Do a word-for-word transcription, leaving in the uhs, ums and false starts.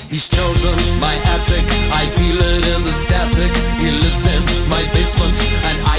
He's chosen my attic, I feel it in the static. He lives in my basement and